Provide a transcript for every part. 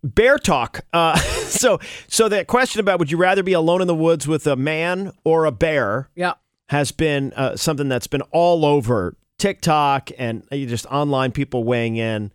bear talk. So that question about would you rather be alone in the woods with a man or a bear has been something that's been all over TikTok and just online people weighing in.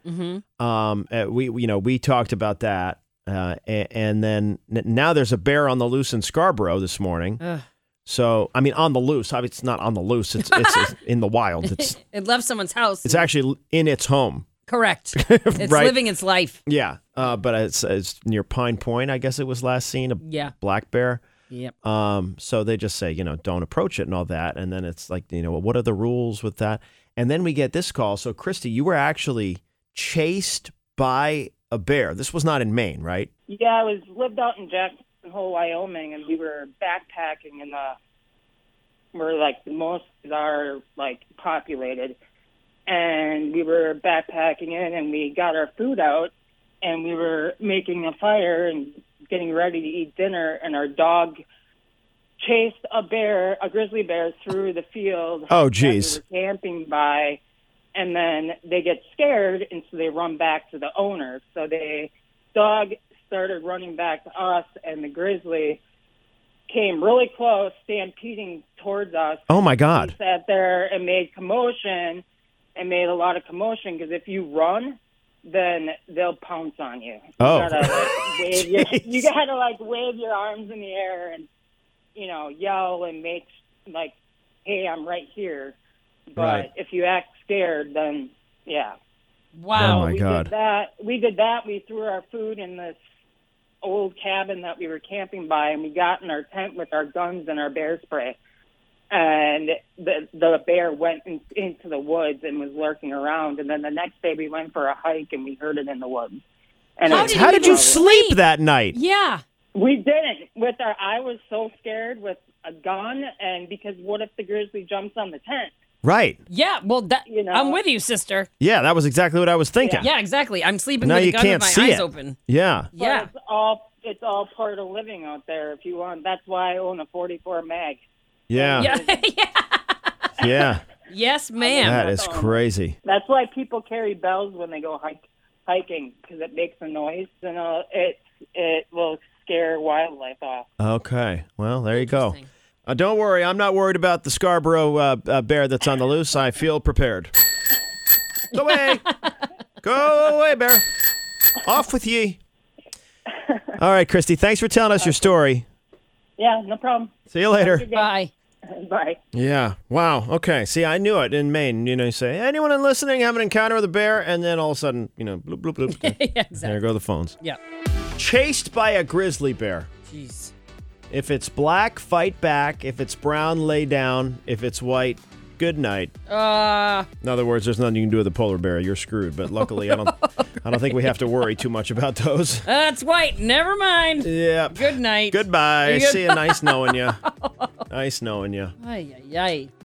We talked about that. And then now there's a bear on the loose in Scarborough this morning. So, I mean, on the loose. Obviously, it's not on the loose. It's in the wild. It left someone's house. It's actually in its home. Correct. It's right? living its life. Yeah. But it's near Pine Point, I guess it was last seen, a black bear. Yep. So they just say, don't approach it and all that. And then it's like, what are the rules with that? And then we get this call. So, Christy, you were actually chased by a bear. This was not in Maine, right? Yeah, I lived out in Jackson Hole, Wyoming, and we were backpacking in where like the most are like populated, and we were backpacking in, and we got our food out, and we were making a fire and getting ready to eat dinner, and our dog chased a grizzly bear through the field. Oh, geez. That we were camping by. And then they get scared, and so they run back to the owner. So the dog started running back to us, and the grizzly came really close, stampeding towards us. Oh, my God. He sat there and made a lot of commotion, because if you run, then they'll pounce on you. Oh. You gotta wave your arms in the air and, yell and make like, hey, I'm right here. But right. If you act scared, then yeah. Wow. Oh my God. We did that. We threw our food in this old cabin that we were camping by, and we got in our tent with our guns and our bear spray. And the bear went into the woods and was lurking around. And then the next day we went for a hike, and we heard it in the woods. And How did you sleep that night? Yeah. We didn't. I was so scared with a gun, and because what if the grizzly jumps on the tent? Right. Yeah, well, I'm with you, sister. Yeah, that was exactly what I was thinking. Yeah, exactly. I'm sleeping Now with a you gun can't with see my eyes it. open. Yeah. Yeah. But it's all part of living out there if you want. That's why I own a 44 mag. Yeah. Yeah. Yes, ma'am. That is crazy. That's why people carry bells when they go hiking, because it makes a noise, and it will scare wildlife off. Okay. Well, there you go. Don't worry. I'm not worried about the Scarborough bear that's on the loose. I feel prepared. Go away. Go away, bear. Off with ye. All right, Christy. Thanks for telling us your story. Yeah, no problem. See you later. Bye. Bye. Yeah. Wow. Okay. See, I knew it in Maine. You say, anyone listening have an encounter with a bear? And then all of a sudden, bloop, bloop, bloop. Yeah, exactly. There go the phones. Yeah. Chased by a grizzly bear. Jeez. If it's black, fight back. If it's brown, lay down. If it's white, good night. In other words, there's nothing you can do with a polar bear. You're screwed. But luckily, I don't think we have to worry too much about those. That's white. Never mind. Yeah. Good night. Goodbye. See you. Nice knowing you. Nice knowing you. Ay, ay, ay.